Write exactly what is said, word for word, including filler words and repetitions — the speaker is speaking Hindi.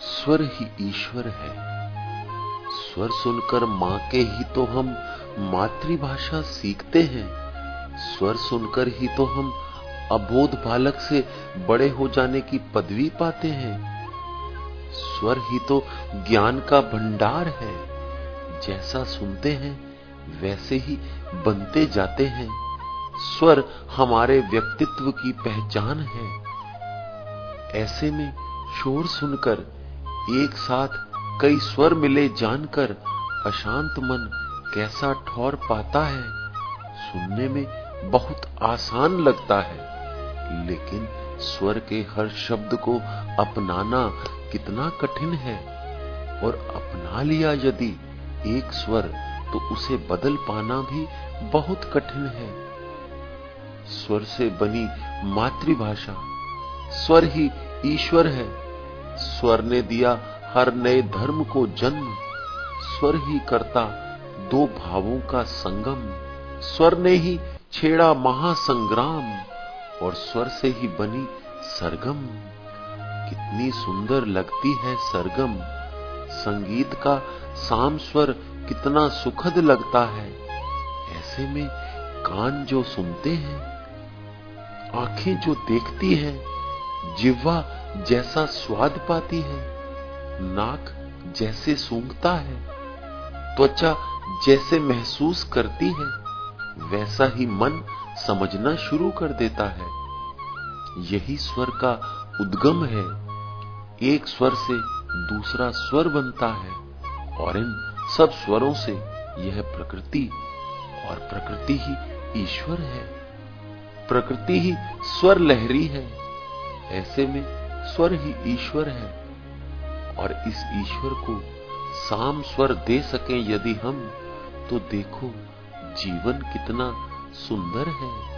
स्वर ही ईश्वर है। स्वर सुनकर मां के ही तो हम मातृभाषा सीखते हैं। स्वर सुनकर ही तो हम अबोध बालक से बड़े हो जाने की पदवी पाते हैं। स्वर ही तो ज्ञान का भंडार है। जैसा सुनते हैं वैसे ही बनते जाते हैं। स्वर हमारे व्यक्तित्व की पहचान है। ऐसे में शोर सुनकर एक साथ कई स्वर मिले जानकर अशांत मन कैसा ठौर पाता है। सुनने में बहुत आसान लगता है, लेकिन स्वर के हर शब्द को अपनाना कितना कठिन है। और अपना लिया यदि एक स्वर तो उसे बदल पाना भी बहुत कठिन है। स्वर से बनी मातृभाषा, स्वर ही ईश्वर है। स्वर ने दिया हर नए धर्म को जन्म। स्वर ही करता दो भावों का संगम। स्वर ने ही छेड़ा महासंग्राम और स्वर से ही बनी सरगम। कितनी सुंदर लगती है सरगम। संगीत का साम स्वर कितना सुखद लगता है। ऐसे में कान जो सुनते हैं, आंखें जो देखती हैं, जिह्वा जैसा स्वाद पाती है, नाक जैसे सूंघता है, त्वचा जैसे महसूस करती है, वैसा ही मन समझना शुरू कर देता है। यही स्वर का उद्गम है। एक स्वर से दूसरा स्वर बनता है और इन सब स्वरों से यह प्रकृति, और प्रकृति ही ईश्वर है। प्रकृति ही स्वर लहरी है। ऐसे में स्वर ही ईश्वर है। और इस ईश्वर को साम स्वर दे सकें यदि हम, तो देखो जीवन कितना सुंदर है।